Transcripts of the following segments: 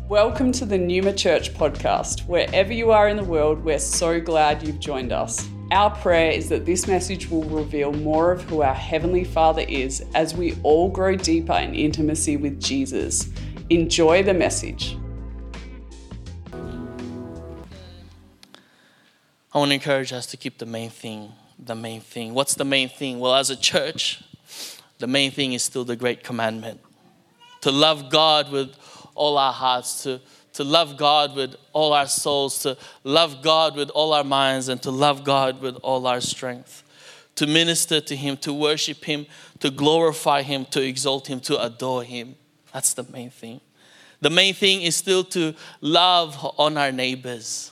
Welcome to the Numa Church podcast. Wherever you are in the world, we're so glad you've joined us. Our prayer is that this message will reveal more of who our Heavenly Father is as we all grow deeper in intimacy with Jesus. Enjoy the message. I want to encourage us to keep the main thing. What's the main thing? Well, as a church, the main thing is still the great commandment. To love God with all our hearts, to love God with all our souls, to love God with all our minds, and to love God with all our strength. To minister to Him, to worship Him, to glorify Him, to exalt Him, to adore Him. That's the main thing. The main thing is still to love on our neighbors.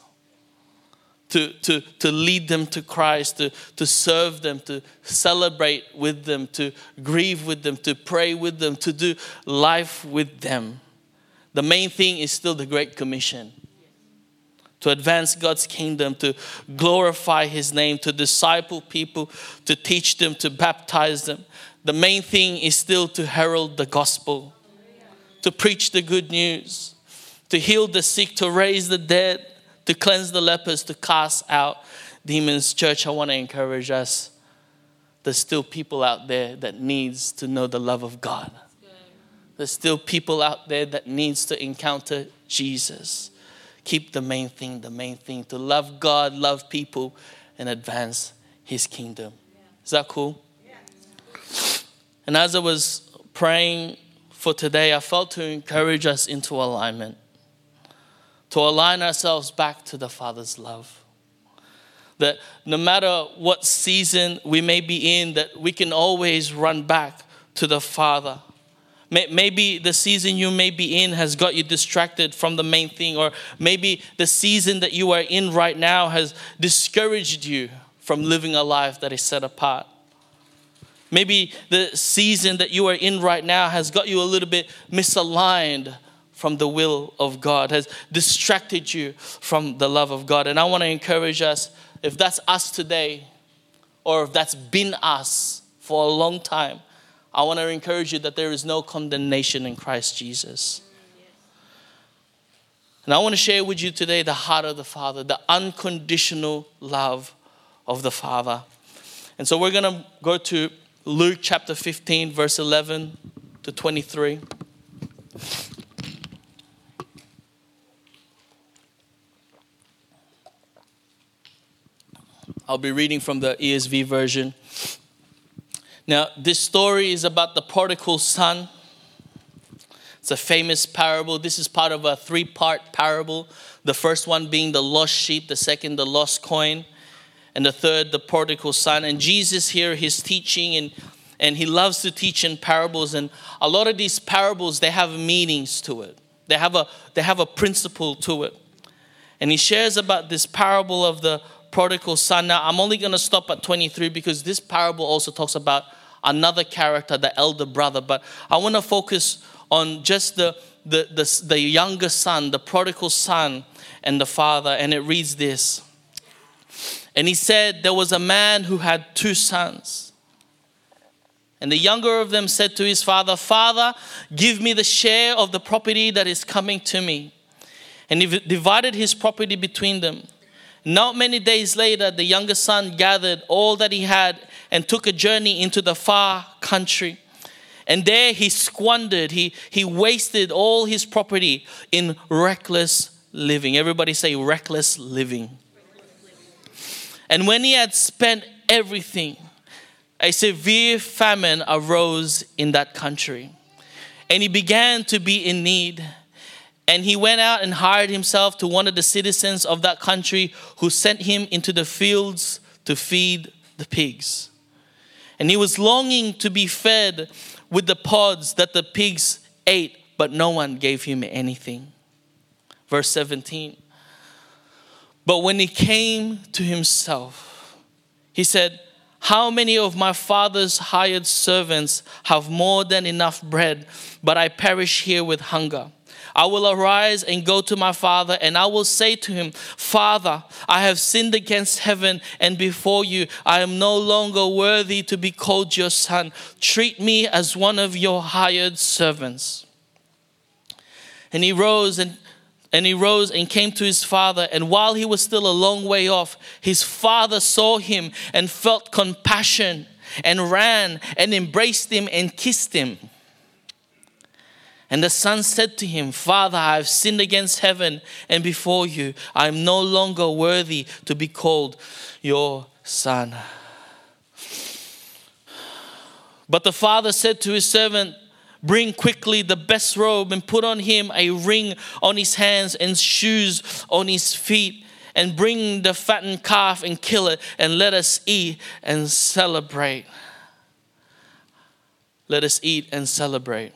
To lead them to Christ, to serve them, to celebrate with them, to grieve with them, to pray with them, to do life with them. The main thing is still the Great Commission. To advance God's kingdom, to glorify His name, to disciple people, to teach them, to baptize them. The main thing is still to herald the gospel, to preach the good news, to heal the sick, to raise the dead, to cleanse the lepers, to cast out demons. Church, I want to encourage us. There's still people out there that needs to know the love of God. There's still people out there that needs to encounter Jesus. Keep the main thing, to love God, love people, and advance His kingdom. Is that cool? And as I was praying for today, I felt to encourage us into alignment. To align ourselves back to the Father's love. That no matter what season we may be in, that we can always run back to the Father. Maybe the season you may be in has got you distracted from the main thing, or maybe the season that you are in right now has discouraged you from living a life that is set apart. Maybe the season that you are in right now has got you a little bit misaligned from the will of God, has distracted you from the love of God. And I want to encourage us, if that's us today, or if that's been us for a long time, I want to encourage you that there is no condemnation in Christ Jesus. And I want to share with you today the heart of the Father, the unconditional love of the Father. And so we're going to go to Luke chapter 15, verse 11 to 23. I'll be reading from the ESV version. Now, this story is about the prodigal son. It's a famous parable. This is part of a three-part parable. The first one being the lost sheep, the second, the lost coin, and the third, the prodigal son. And Jesus here, He's teaching, and He loves to teach in parables. And a lot of these parables, they have meanings to it. They have a principle to it. And He shares about this parable of the prodigal son. Now, I'm only going to stop at 23 because this parable also talks about another character, the elder brother. But I want to focus on just the younger son, the prodigal son, and the father. And it reads this. And he said, there was a man who had 2 sons. And the younger of them said to his father, Father, give me the share of the property that is coming to me. And he divided his property between them. Not many days later, the younger son gathered all that he had and took a journey into the far country. And there he squandered, he wasted all his property in reckless living. Everybody say reckless living. And when he had spent everything, a severe famine arose in that country. And he began to be in need. And he went out and hired himself to one of the citizens of that country, who sent him into the fields to feed the pigs. And he was longing to be fed with the pods that the pigs ate, but no one gave him anything. Verse 17. But when he came to himself, he said, how many of my father's hired servants have more than enough bread, but I perish here with hunger? I will arise and go to my father, and I will say to him, Father, I have sinned against heaven and before you. I am no longer worthy to be called your son. Treat me as one of your hired servants. And he rose and And he rose and came to his father. And while he was still a long way off, his father saw him and felt compassion and ran and embraced him and kissed him. And the son said to him, Father, I have sinned against heaven and before you. I am no longer worthy to be called your son. But the father said to his servant, bring quickly the best robe and put on him a ring on his hands and shoes on his feet. And bring the fattened calf and kill it, and let us eat and celebrate. Let us eat and celebrate.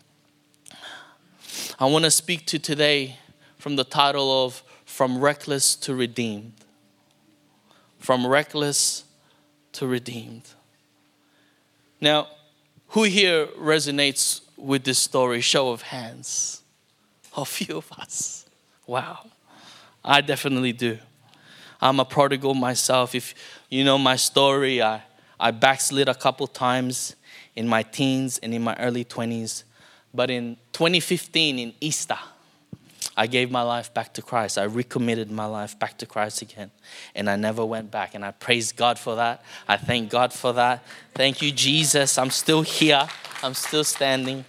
I want to speak to today from the title of From Reckless to Redeemed. From reckless to redeemed. Now, who here resonates with this story? Show of hands. A few of us. Wow. I definitely do. I'm a prodigal myself. If you know my story, I backslid a couple times in my teens and in my early 20s. But in 2015, in Easter, I gave my life back to Christ. I recommitted my life back to Christ again. And I never went back. And I praise God for that. I thank God for that. Thank you, Jesus. I'm still here. I'm still standing.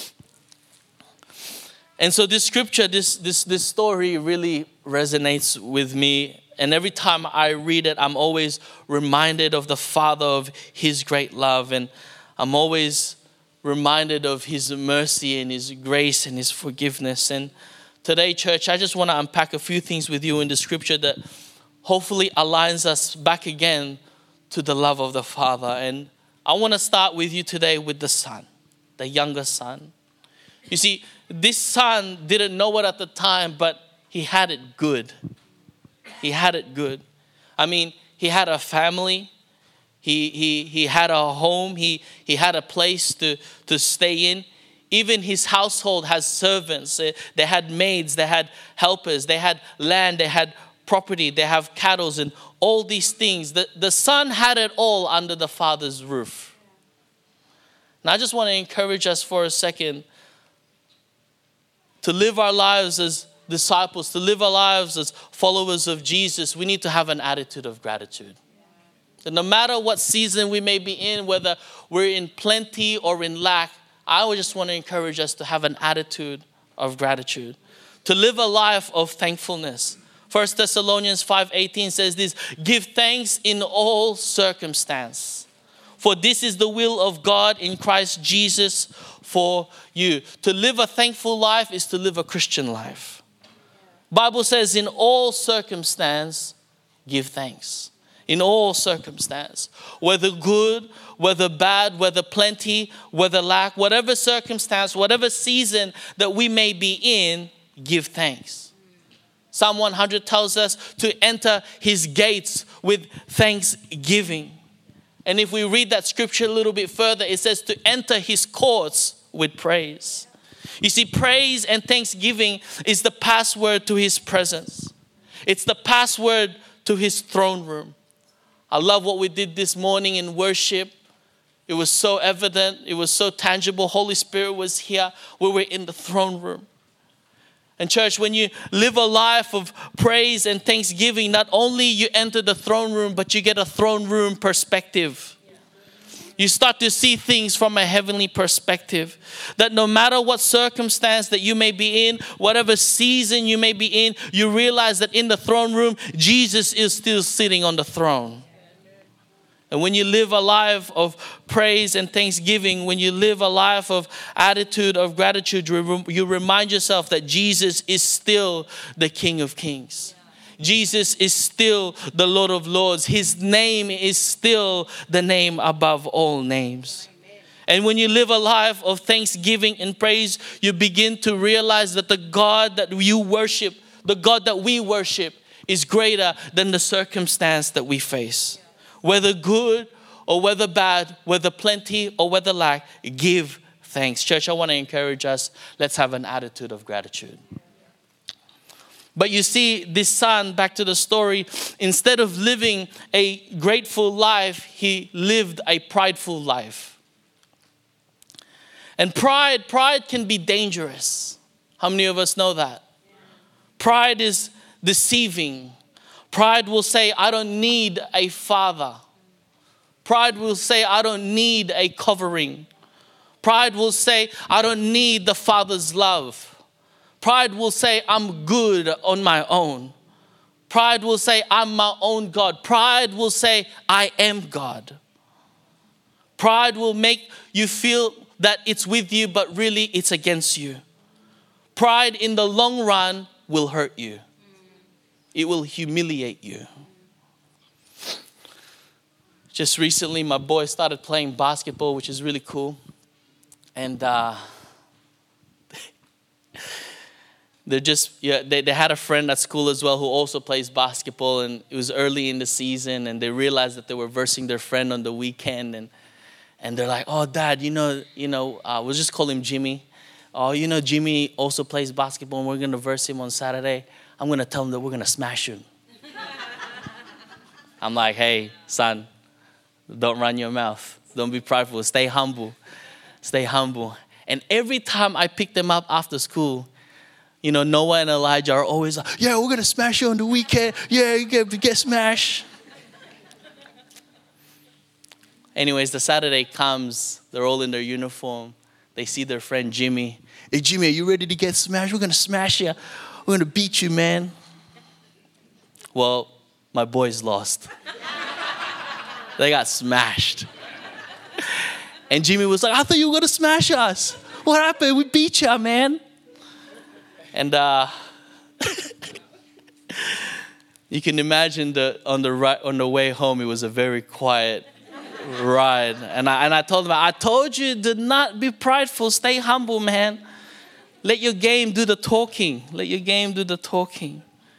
And so this scripture, this story really resonates with me. And every time I read it, I'm always reminded of the Father, of His great love. And I'm always reminded of His mercy and His grace and His forgiveness. And today, church, I just want to unpack a few things with you in the scripture that hopefully aligns us back again to the love of the Father. And I want to start with you today with the son, the younger son. You see, this son didn't know it at the time, but he had it good. He had it good. I mean, he had a family. He had a home. He had a place to stay in. Even his household has servants. They had maids. They had helpers. They had land. They had property. They have cattle and all these things. The son had it all under the father's roof. Now, I just want to encourage us for a second to live our lives as disciples, to live our lives as followers of Jesus. We need to have an attitude of gratitude. No matter what season we may be in, whether we're in plenty or in lack, I would just want to encourage us to have an attitude of gratitude, to live a life of thankfulness. 1 Thessalonians 5:18 says this, give thanks in all circumstance, for this is the will of God in Christ Jesus for you. To live a thankful life is to live a Christian life. Bible says in all circumstance, give thanks. In all circumstance, whether good, whether bad, whether plenty, whether lack, whatever circumstance, whatever season that we may be in, give thanks. Psalm 100 tells us to enter His gates with thanksgiving. And if we read that scripture a little bit further, it says to enter His courts with praise. You see, praise and thanksgiving is the password to His presence. It's the password to His throne room. I love what we did this morning in worship. It was so evident. It was so tangible. Holy Spirit was here. We were in the throne room. And church, when you live a life of praise and thanksgiving, not only you enter the throne room, but you get a throne room perspective. You start to see things from a heavenly perspective. That no matter what circumstance that you may be in, whatever season you may be in, you realize that in the throne room, Jesus is still sitting on the throne. And when you live a life of praise and thanksgiving, when you live a life of attitude of gratitude, you remind yourself that Jesus is still the King of Kings. Jesus is still the Lord of Lords. His name is still the name above all names. And when you live a life of thanksgiving and praise, you begin to realize that the God that you worship, the God that we worship, is greater than the circumstance that we face. Whether good or whether bad, whether plenty or whether lack, give thanks. Church, I want to encourage us, let's have an attitude of gratitude. But you see, this son, back to the story, instead of living a grateful life, he lived a prideful life. And pride can be dangerous. How many of us know that? Pride is deceiving. Pride will say, I don't need a father. Pride will say, I don't need a covering. Pride will say, I don't need the Father's love. Pride will say, I'm good on my own. Pride will say, I'm my own God. Pride will say, I am God. Pride will make you feel that it's with you, but really it's against you. Pride in the long run will hurt you. It will humiliate you. Just recently, my boy started playing basketball, which is really cool. And they had a friend at school as well who also plays basketball. And it was early in the season, and they realized that they were versing their friend on the weekend. And they're like, oh, Dad, we'll just call him Jimmy. Oh, Jimmy also plays basketball, and we're going to verse him on Saturday. I'm going to tell him that we're going to smash him. I'm like, hey, son. Don't run your mouth. Don't be prideful. Stay humble. Stay humble. And every time I pick them up after school, Noah and Elijah are always like, yeah, we're going to smash you on the weekend. Yeah, you get smashed. Anyways, the Saturday comes. They're all in their uniform. They see their friend Jimmy. Hey, Jimmy, are you ready to get smashed? We're going to smash you. We're going to beat you, man. Well, my boys lost. They got smashed. And Jimmy was like, I thought you were going to smash us. What happened? We beat you, man. And you can imagine on the way home, it was a very quiet ride. And I told him, I told you to not be prideful. Stay humble, man. Let your game do the talking. Let your game do the talking.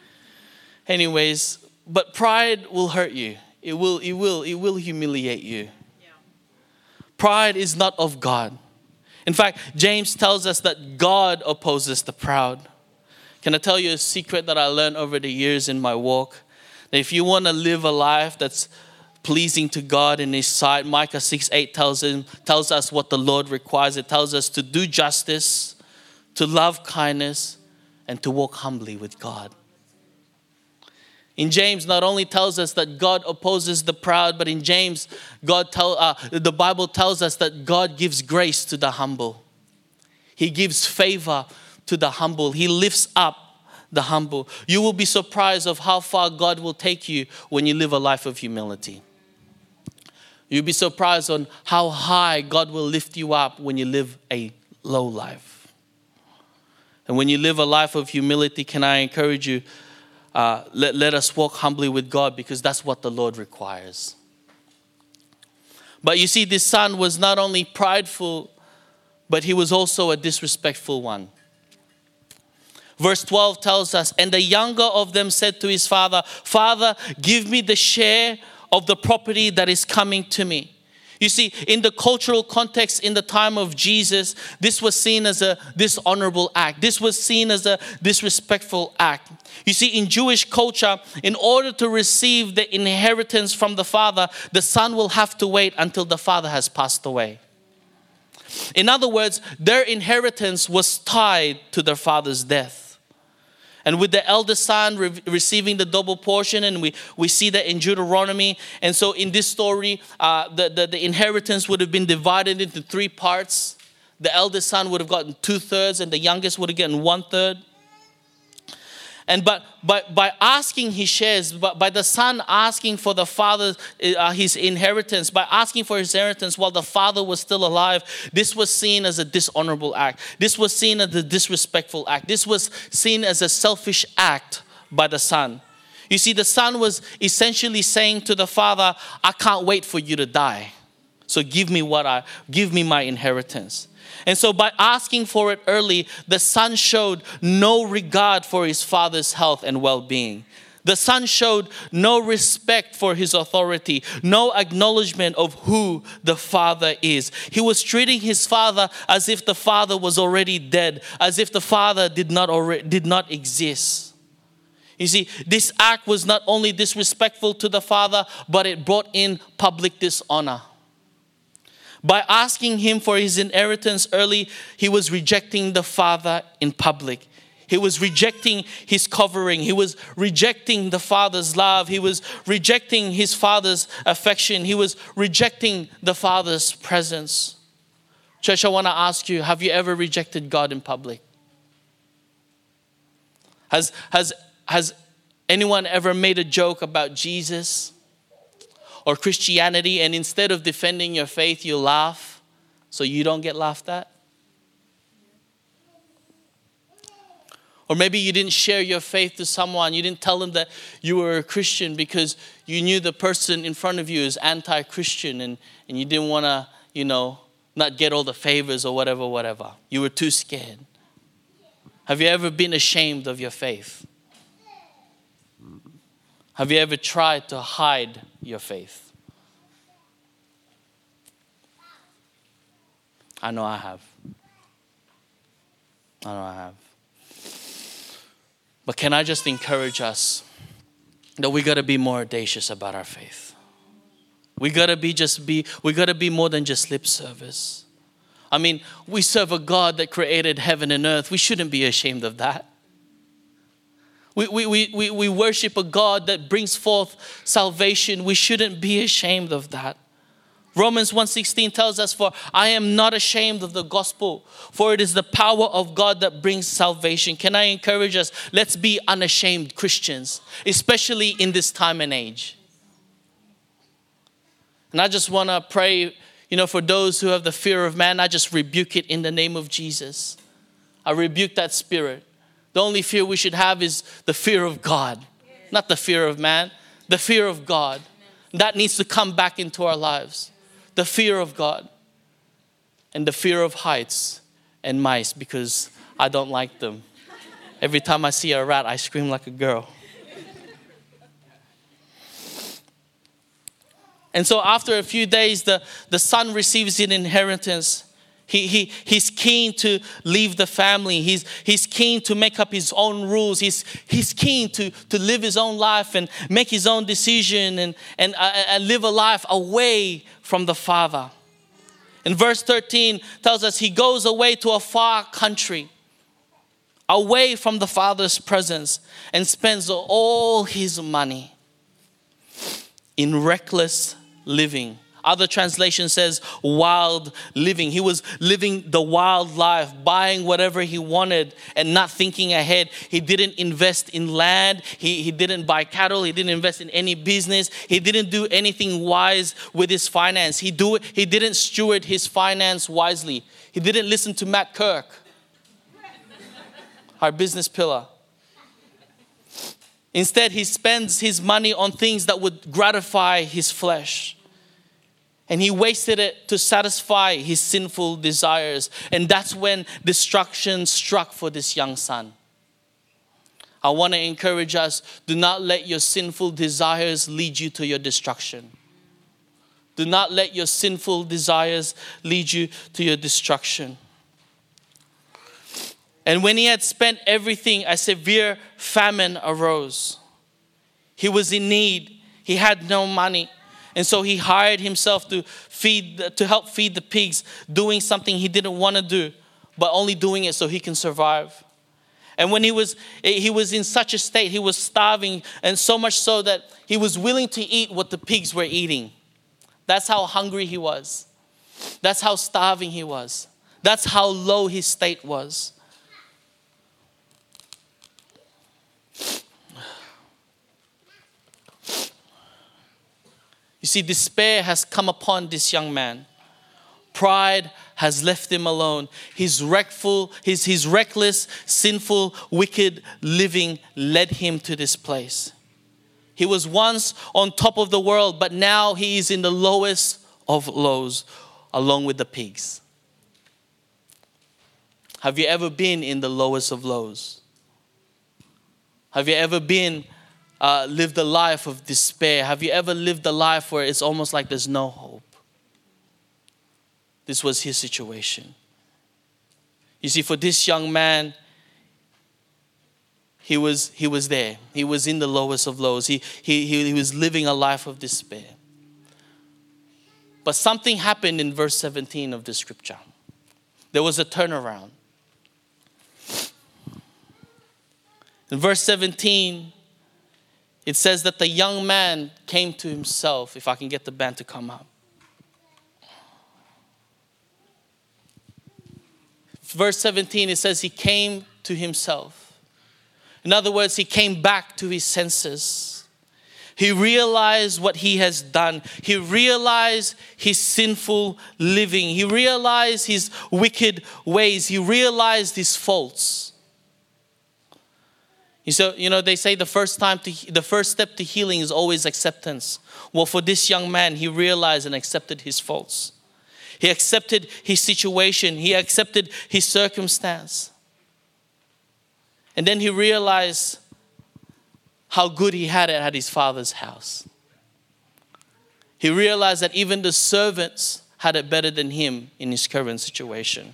Anyways, but pride will hurt you. It will humiliate you. Yeah. Pride is not of God. In fact, James tells us that God opposes the proud. Can I tell you a secret that I learned over the years in my walk? That if you want to live a life that's pleasing to God in His sight, Micah 6:8 tells us what the Lord requires. It tells us to do justice, to love kindness, and to walk humbly with God. In James, not only tells us that God opposes the proud, but in James, the Bible tells us that God gives grace to the humble. He gives favor to the humble. He lifts up the humble. You will be surprised of how far God will take you when you live a life of humility. You'll be surprised on how high God will lift you up when you live a low life. And when you live a life of humility, can I encourage you, let us walk humbly with God, because that's what the Lord requires. But you see, this son was not only prideful, but he was also a disrespectful one. Verse 12 tells us, and the younger of them said to his father, Father, give me the share of the property that is coming to me. You see, in the cultural context in the time of Jesus, this was seen as a dishonorable act. This was seen as a disrespectful act. You see, in Jewish culture, in order to receive the inheritance from the father, the son will have to wait until the father has passed away. In other words, their inheritance was tied to their father's death. And with the eldest son receiving the double portion, and we see that in Deuteronomy. And so in this story, the inheritance would have been divided into 3 parts. The eldest son would have gotten 2/3, and the youngest would have gotten 1/3. And but by asking his shares, by the son asking for the father his inheritance, by asking for his inheritance while the father was still alive, this was seen as a dishonorable act. This was seen as a disrespectful act. This was seen as a selfish act by the son. You see, the son was essentially saying to the father, I can't wait for you to die. So give me my inheritance. And so by asking for it early, the son showed no regard for his father's health and well-being. The son showed no respect for his authority, no acknowledgement of who the father is. He was treating his father as if the father was already dead, as if the father did not exist. You see, this act was not only disrespectful to the father, but it brought in public dishonor. By asking him for his inheritance early, he was rejecting the father in public. He was rejecting his covering. He was rejecting the Father's love. He was rejecting his Father's affection. He was rejecting the Father's presence. Church, I want to ask you, have you ever rejected God in public? Has anyone ever made a joke about Jesus or Christianity, and instead of defending your faith, you laugh so you don't get laughed at? Or maybe you didn't share your faith to someone. You didn't tell them that you were a Christian because you knew the person in front of you is anti-Christian and you didn't want to, not get all the favors or whatever. You were too scared. Have you ever been ashamed of your faith? Have you ever tried to hide your faith? I know I have. But can I just encourage us that we got to be more audacious about our faith. We got to be more than just lip service. I mean, we serve a God that created heaven and earth. We shouldn't be ashamed of that. We worship a God that brings forth salvation. We shouldn't be ashamed of that. Romans 1:16 tells us, "For I am not ashamed of the gospel, for it is the power of God that brings salvation." Can I encourage us? Let's be unashamed Christians, especially in this time and age. And I just want to pray, for those who have the fear of man, I just rebuke it in the name of Jesus. I rebuke that spirit. The only fear we should have is the fear of God, not the fear of man, the fear of God. That needs to come back into our lives. The fear of God and the fear of heights and mice, because I don't like them. Every time I see a rat, I scream like a girl. And so after a few days, the son receives an inheritance. He's keen to leave the family. He's keen to make up his own rules. He's keen to live his own life and make his own decision and live a life away from the Father. And verse 13 tells us he goes away to a far country, away from the Father's presence, and spends all his money in reckless living. Other translation says wild living. He was living the wild life, buying whatever he wanted and not thinking ahead. He didn't invest in land. He didn't buy cattle. He didn't invest in any business. He didn't do anything wise with his finance. He didn't steward his finance wisely. He didn't listen to Matt Kirk, our business pillar. Instead, he spends his money on things that would gratify his flesh. And he wasted it to satisfy his sinful desires. And that's when destruction struck for this young son. I want to encourage us, do not let your sinful desires lead you to your destruction. Do not let your sinful desires lead you to your destruction. And when he had spent everything, a severe famine arose. He was in need. He had no money. And so he hired himself to help feed the pigs, doing something he didn't want to do, but only doing it so he can survive. And when he was in such a state, he was starving, and so much so that he was willing to eat what the pigs were eating. That's how hungry he was. That's how starving he was. That's how low his state was. You see, despair has come upon this young man. Pride has left him alone. His reckless, sinful, wicked living led him to this place. He was once on top of the world, but now he is in the lowest of lows, along with the pigs. Have you ever been in the lowest of lows? Have you ever lived a life of despair? Have you ever lived a life where it's almost like there's no hope? This was his situation. You see, for this young man, he was there. He was in the lowest of lows. He was living a life of despair. But something happened in verse 17 of the scripture. There was a turnaround. In verse 17, it says that the young man came to himself. If I can get the band to come up. Verse 17, it says he came to himself. In other words, he came back to his senses. He realized what he has done. He realized his sinful living. He realized his wicked ways. He realized his faults. So, they say the first step to healing is always acceptance. Well, for this young man, he realized and accepted his faults. He accepted his situation. He accepted his circumstance. And then he realized how good he had it at his father's house. He realized that even the servants had it better than him in his current situation.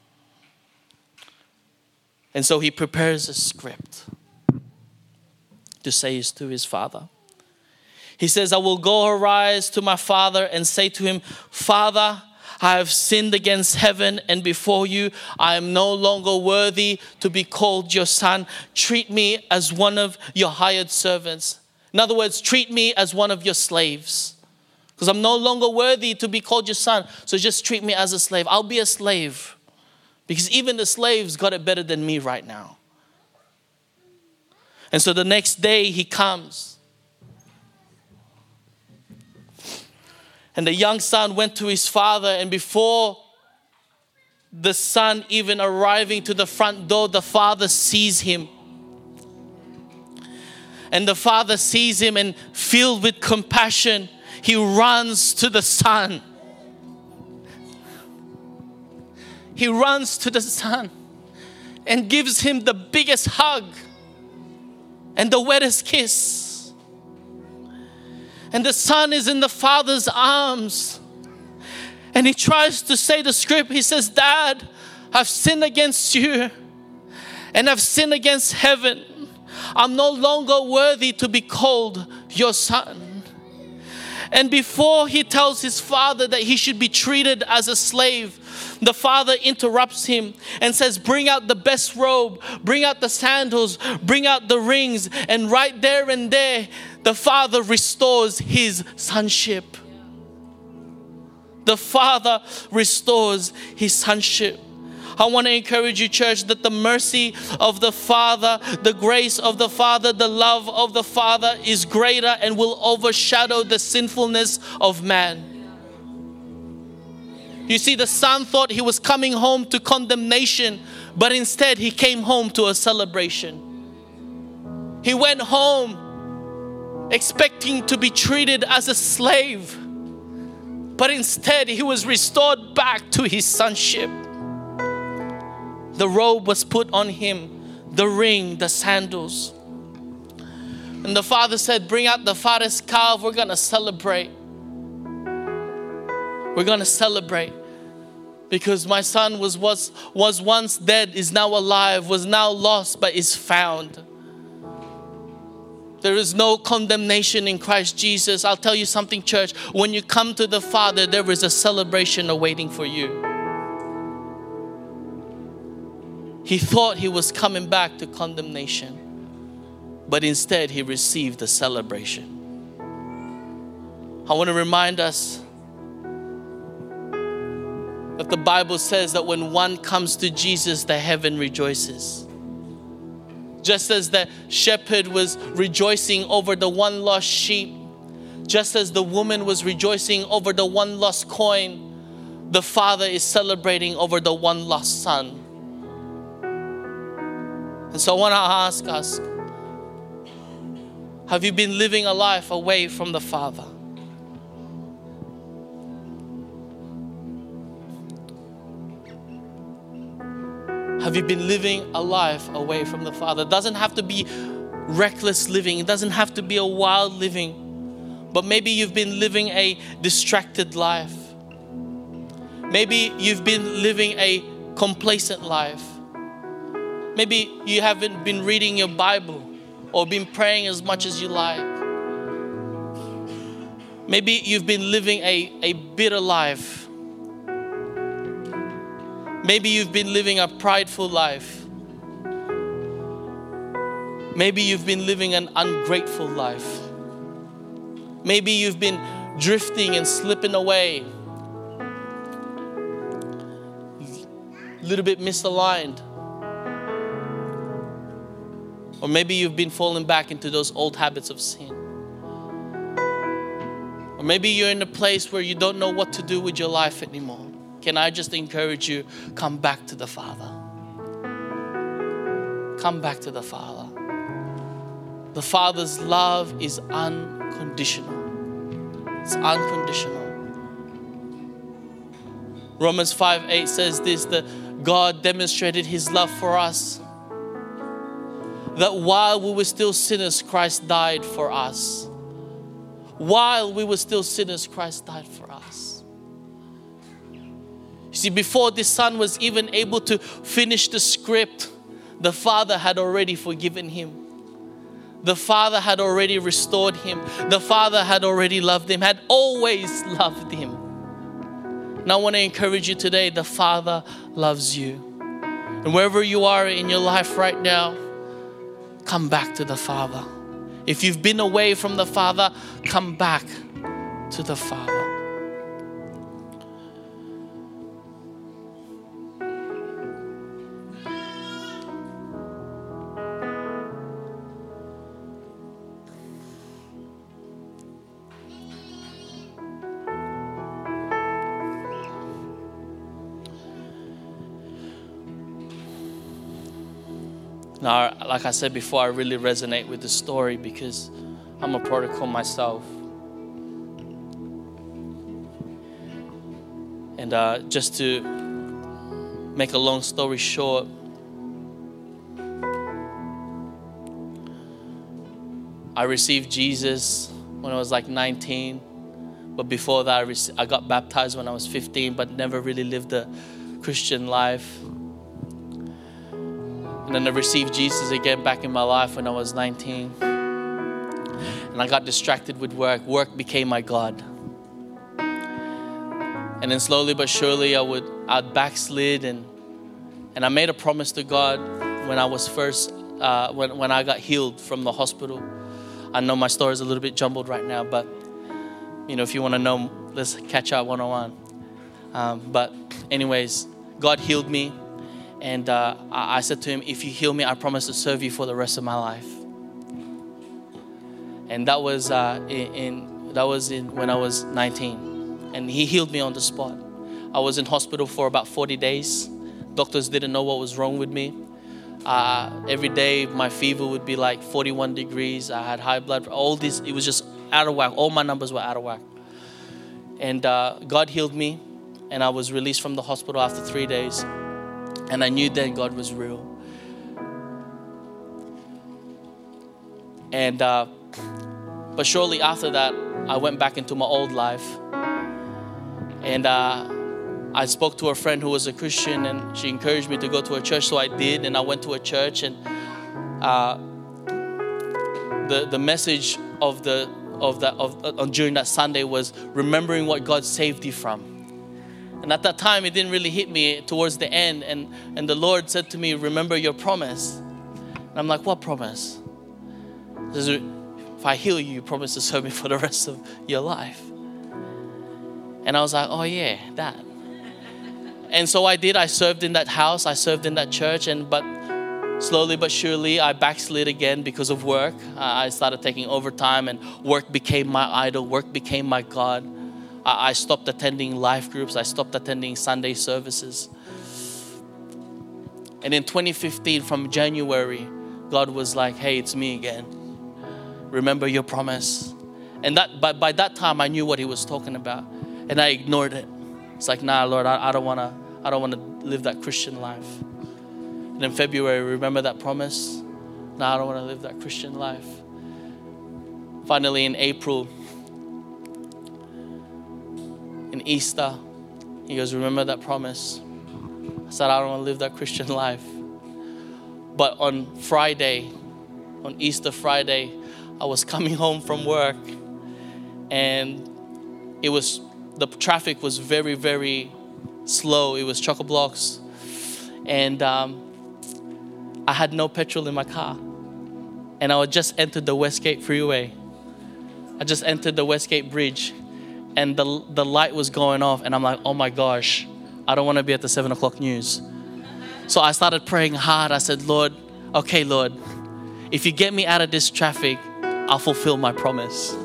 And so he prepares a script to say to his father. He says, I will go arise to my father and say to him, Father, I have sinned against heaven and before you. I am no longer worthy to be called your son. Treat me as one of your hired servants. In other words, treat me as one of your slaves. Because I'm no longer worthy to be called your son. So just treat me as a slave. I'll be a slave. Because even the slaves got it better than me right now. And so the next day he comes. And the young son went to his father, and before the son even arriving to the front door, the father sees him. And the father sees him, and filled with compassion, he runs to the son. He runs to the son and gives him the biggest hug and the wettest kiss. And the son is in the father's arms. And he tries to say the script. He says, Dad, I've sinned against you. And I've sinned against heaven. I'm no longer worthy to be called your son. And before he tells his father that he should be treated as a slave, the father interrupts him and says, bring out the best robe, bring out the sandals, bring out the rings. And right there and there, the father restores his sonship. The father restores his sonship. I want to encourage you, church, that the mercy of the Father, the grace of the Father, the love of the Father is greater and will overshadow the sinfulness of man. You see, the son thought he was coming home to condemnation, but instead he came home to a celebration. He went home expecting to be treated as a slave, but instead he was restored back to his sonship. The robe was put on him, the ring, the sandals. And the father said, bring out the fattest calf, we're going to celebrate. We're going to celebrate. Because my son was once dead, is now alive, was now lost, but is found. There is no condemnation in Christ Jesus. I'll tell you something, church. When you come to the Father, there is a celebration awaiting for you. He thought he was coming back to condemnation, but instead he received a celebration. I want to remind us that the Bible says that when one comes to Jesus, the heaven rejoices. Just as the shepherd was rejoicing over the one lost sheep, just as the woman was rejoicing over the one lost coin, the Father is celebrating over the one lost son. And so I want to ask us, have you been living a life away from the Father? Have you been living a life away from the Father? It doesn't have to be reckless living. It doesn't have to be a wild living. But maybe you've been living a distracted life. Maybe you've been living a complacent life. Maybe you haven't been reading your Bible or been praying as much as you like. Maybe you've been living a bitter life. Maybe you've been living a prideful life. Maybe you've been living an ungrateful life. Maybe you've been drifting and slipping away. A little bit misaligned. Or maybe you've been falling back into those old habits of sin. Or maybe you're in a place where you don't know what to do with your life anymore. Can I just encourage you, come back to the Father. Come back to the Father. The Father's love is unconditional. It's unconditional. Romans 5:8 says this, that God demonstrated His love for us, that while we were still sinners, Christ died for us. While we were still sinners, Christ died for us. You see, before the Son was even able to finish the script, the Father had already forgiven him. The Father had already restored him. The Father had already loved him, had always loved him. And I want to encourage you today, the Father loves you. And wherever you are in your life right now, come back to the Father. If you've been away from the Father, come back to the Father. Now, like I said before, I really resonate with the story because I'm a prodigal myself. And just to make a long story short, I received Jesus when I was like 19. But before that, I got baptized when I was 15, but never really lived a Christian life. And then I received Jesus again back in my life when I was 19. And I got distracted with work. Work became my God. And then slowly but surely I'd backslid and I made a promise to God when I was first, when I got healed from the hospital. I know my story is a little bit jumbled right now, but you know, if you want to know, let's catch up one-on-one. But anyways, God healed me. And I said to him, if you heal me, I promise to serve you for the rest of my life. And that was when I was 19. And he healed me on the spot. I was in hospital for about 40 days. Doctors didn't know what was wrong with me. Every day my fever would be like 41 degrees. I had high blood. All this, it was just out of whack. All my numbers were out of whack. And God healed me. And I was released from the hospital after 3 days. And I knew then God was real. And but shortly after that, I went back into my old life. And I spoke to a friend who was a Christian, and she encouraged me to go to a church, so I did. And I went to a church, and the message during that Sunday was remembering what God saved you from. And at that time, it didn't really hit me towards the end. And the Lord said to me, remember your promise. And I'm like, what promise? He says, if I heal you, you promise to serve me for the rest of your life. And I was like, oh yeah, that. And so I did. I served in that house. I served in that church. But slowly but surely, I backslid again because of work. I started taking overtime, and work became my idol. Work became my God. I stopped attending life groups. I stopped attending Sunday services. And in 2015, from January, God was like, hey, it's me again. Remember your promise. And by that time, I knew what he was talking about. And I ignored it. It's like, nah, Lord, I don't want to live that Christian life. And in February, remember that promise? Nah, I don't want to live that Christian life. Finally, in April, in Easter, he goes, remember that promise? I said, I don't want to live that Christian life. But on Friday, on Easter Friday, I was coming home from work, and the traffic was very, very slow. It was chock-a-blocks, and I had no petrol in my car. and I just entered the Westgate Freeway. I just entered the Westgate Bridge, and the light was going off, and I'm like, oh my gosh, I don't want to be at the 7 o'clock news. So I started praying hard. I said, Lord, okay, Lord, if you get me out of this traffic, I'll fulfill my promise.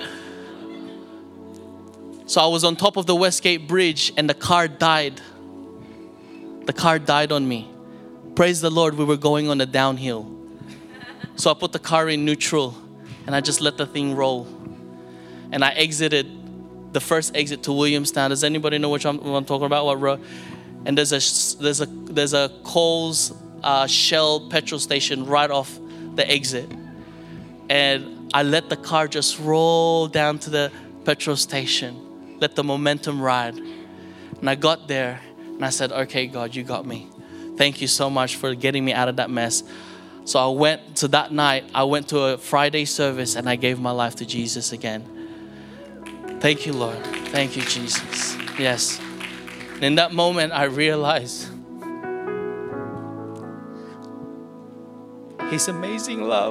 So I was on top of the Westgate Bridge, and the car died. The car died on me. Praise the Lord, we were going on a downhill. So I put the car in neutral, and I just let the thing roll. And I exited the first exit to Williamstown. Does anybody know what I'm talking about? What road? And there's a Coles Shell petrol station right off the exit. And I let the car just roll down to the petrol station. Let the momentum ride. And I got there and I said, okay, God, you got me. Thank you so much for getting me out of that mess. So I went to that night, I went to a Friday service and I gave my life to Jesus again. Thank you, Lord. Thank you, Jesus. Yes. And in that moment, I realized His amazing love.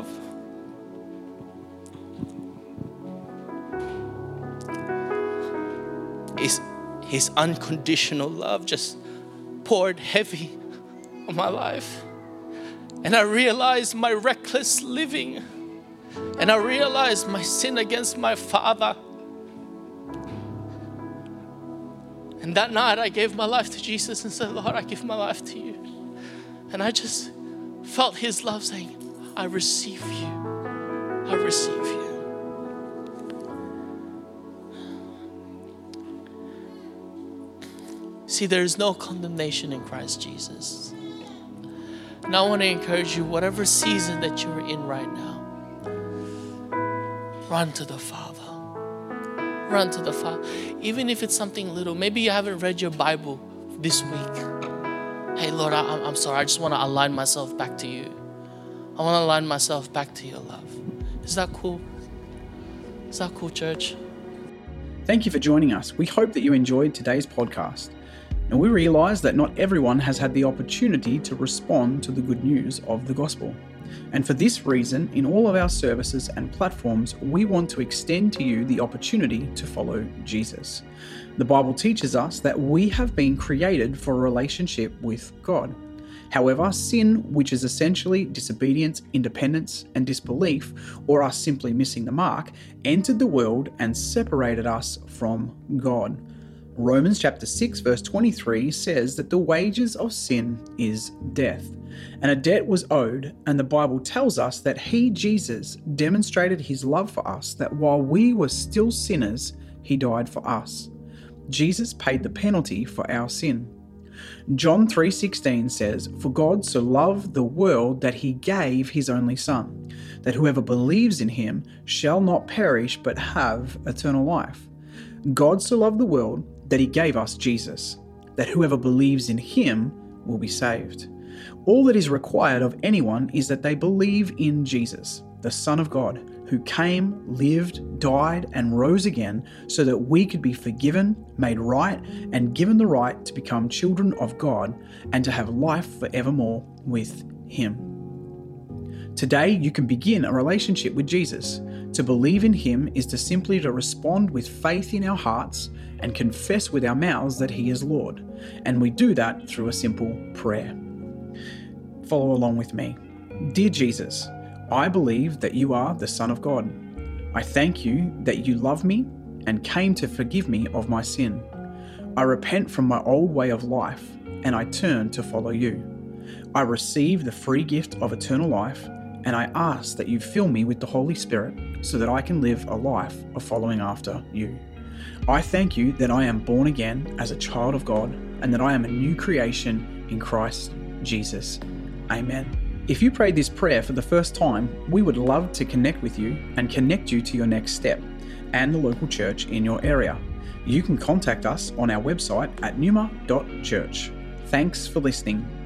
His unconditional love just poured heavy on my life. And I realized my reckless living. And I realized my sin against my Father. And that night I gave my life to Jesus and said, Lord, I give my life to you. And I just felt His love saying, I receive you. I receive you. See, there is no condemnation in Christ Jesus. And I want to encourage you, whatever season that you're in right now, run to the Father. Run to the Father. Even if it's something little. Maybe you haven't read your Bible this week. Hey, Lord, I'm sorry. I just want to align myself back to you. I want to align myself back to your love. Is that cool? Is that cool, church? Thank you for joining us. We hope that you enjoyed today's podcast. And we realize that not everyone has had the opportunity to respond to the good news of the gospel. And for this reason, in all of our services and platforms, we want to extend to you the opportunity to follow Jesus. The Bible teaches us that we have been created for a relationship with God. However, sin, which is essentially disobedience, independence, and disbelief, or us simply missing the mark, entered the world and separated us from God. Romans chapter 6 verse 23 says that the wages of sin is death. And a debt was owed, and the Bible tells us that He, Jesus, demonstrated His love for us, that while we were still sinners, He died for us. Jesus paid the penalty for our sin. John 3:16 says, For God so loved the world that He gave His only Son, that whoever believes in Him shall not perish but have eternal life. God so loved the world that He gave us Jesus, that whoever believes in Him will be saved. All that is required of anyone is that they believe in Jesus, the Son of God, who came, lived, died, and rose again so that we could be forgiven, made right, and given the right to become children of God and to have life forevermore with Him. Today, you can begin a relationship with Jesus. To believe in Him is to simply to respond with faith in our hearts and confess with our mouths that He is Lord. And we do that through a simple prayer. Follow along with me. Dear Jesus, I believe that you are the Son of God. I thank you that you love me and came to forgive me of my sin. I repent from my old way of life and I turn to follow you. I receive the free gift of eternal life and I ask that you fill me with the Holy Spirit so that I can live a life of following after you. I thank you that I am born again as a child of God and that I am a new creation in Christ Jesus. Amen. If you prayed this prayer for the first time, we would love to connect with you and connect you to your next step and the local church in your area. You can contact us on our website at numa.church. Thanks for listening.